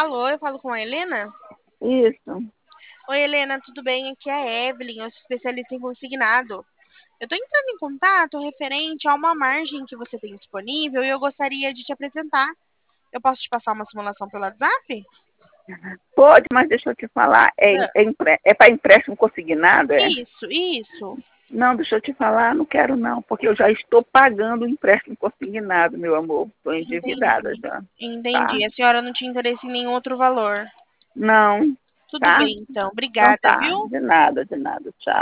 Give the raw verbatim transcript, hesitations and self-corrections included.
Alô, eu falo com a Helena? Isso. Oi, Helena, tudo bem? Aqui é a Evelyn, eu sou especialista em consignado. Eu tô entrando em contato referente a uma margem que você tem disponível e eu gostaria de te apresentar. Eu posso te passar uma simulação pelo WhatsApp? Pode, mas deixa eu te falar, é, Ah, é, empre- é para empréstimo consignado, é? Isso, isso. Não, deixa eu te falar, não quero não, porque eu já estou pagando o empréstimo consignado, meu amor. Estou endividada Entendi. já, tá? Entendi. A senhora não tinha interesse em nenhum outro valor. Não, Tudo tá? bem, então. Então Obrigada, tá, viu? de nada, de nada, tchau.